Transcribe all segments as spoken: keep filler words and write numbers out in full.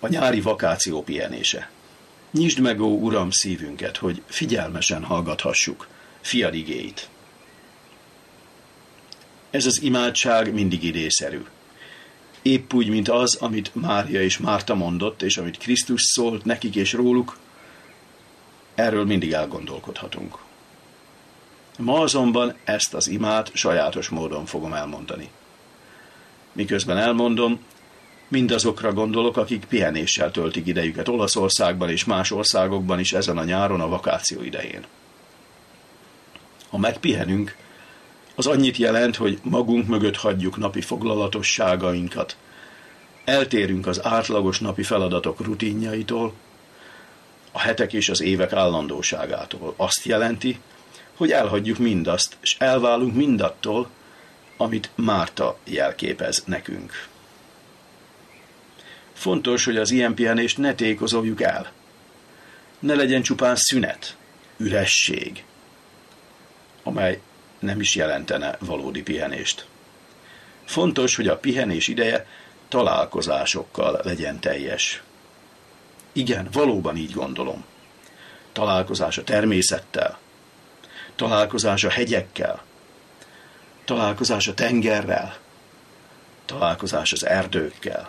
A nyári vakáció pihenése. Nyisd meg, ó Uram, szívünket, hogy figyelmesen hallgathassuk fiad igéit. Ez az imádság mindig idészerű. Épp úgy, mint az, amit Mária és Márta mondott, és amit Krisztus szólt nekik és róluk, erről mindig elgondolkodhatunk. Ma azonban ezt az imát sajátos módon fogom elmondani. Miközben elmondom, mindazokra gondolok, akik pihenéssel töltik idejüket Olaszországban és más országokban is ezen a nyáron a vakáció idején. Ha megpihenünk, az annyit jelent, hogy magunk mögött hagyjuk napi foglalatosságainkat, eltérünk az átlagos napi feladatok rutinjaitól, a hetek és az évek állandóságától. Azt jelenti, hogy elhagyjuk mindazt, és elválunk mindattól, amit Márta jelképez nekünk. Fontos, hogy az ilyen pihenést ne tékozoljuk el. Ne legyen csupán szünet, üresség, amely nem is jelentene valódi pihenést. Fontos, hogy a pihenés ideje találkozásokkal legyen teljes. Igen, valóban így gondolom. Találkozás a természettel, találkozás a hegyekkel, találkozás a tengerrel, találkozás az erdőkkel.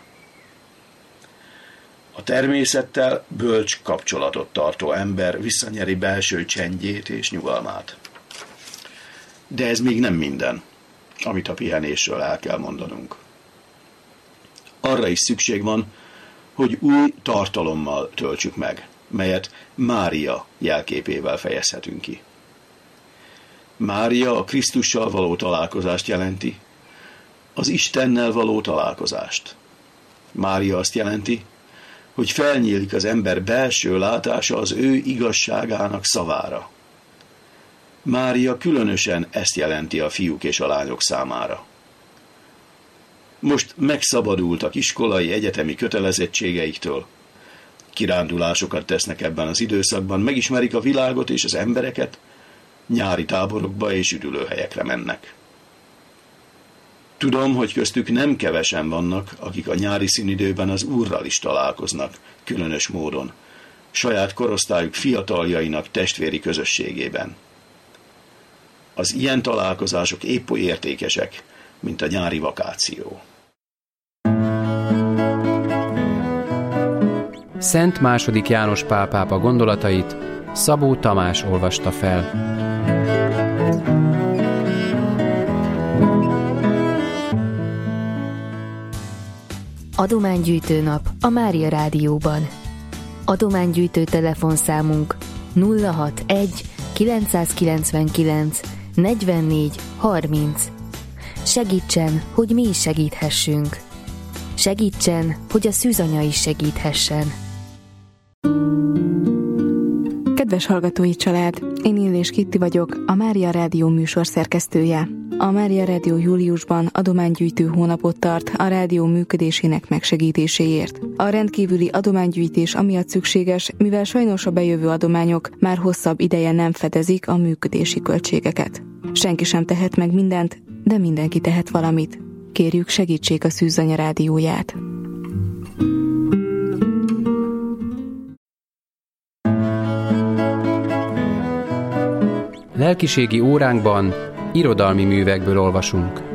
A természettel bölcs kapcsolatot tartó ember visszanyeri belső csendjét és nyugalmát. De ez még nem minden, amit a pihenésről el kell mondanunk. Arra is szükség van, hogy új tartalommal töltsük meg, melyet Mária jelképével fejezhetünk ki. Mária a Krisztussal való találkozást jelenti, az Istennel való találkozást. Mária azt jelenti, hogy felnyílik az ember belső látása az ő igazságának szavára. Mária különösen ezt jelenti a fiúk és a lányok számára. Most megszabadultak iskolai, egyetemi kötelezettségeiktől. Kirándulásokat tesznek ebben az időszakban, megismerik a világot és az embereket, nyári táborokba és üdülőhelyekre mennek. Tudom, hogy köztük nem kevesen vannak, akik a nyári szünidőben az Úrral is találkoznak, különös módon, saját korosztályuk fiataljainak testvéri közösségében. Az ilyen találkozások épp oly értékesek, mint a nyári vakáció. Szent második János Pál pápa gondolatait Szabó Tamás olvasta fel. Adománygyűjtő nap a Mária Rádióban. Adománygyűjtő telefonszámunk nulla hatvanegy kilencszázkilencvenkilenc negyvennégy harminc. Segítsen, hogy mi is segíthessünk. Segítsen, hogy a szűzanya is segíthessen. Kedves hallgatói család, én Illés Kitti vagyok, a Mária Rádió műsor szerkesztője. A Mária Rádió júliusban adománygyűjtő hónapot tart a rádió működésének megsegítéséért. A rendkívüli adománygyűjtés amiatt szükséges, mivel sajnos a bejövő adományok már hosszabb ideje nem fedezik a működési költségeket. Senki sem tehet meg mindent, de mindenki tehet valamit. Kérjük, segítsék a Szűzanya Rádióját. Lelkiségi óránkban irodalmi művekből olvasunk.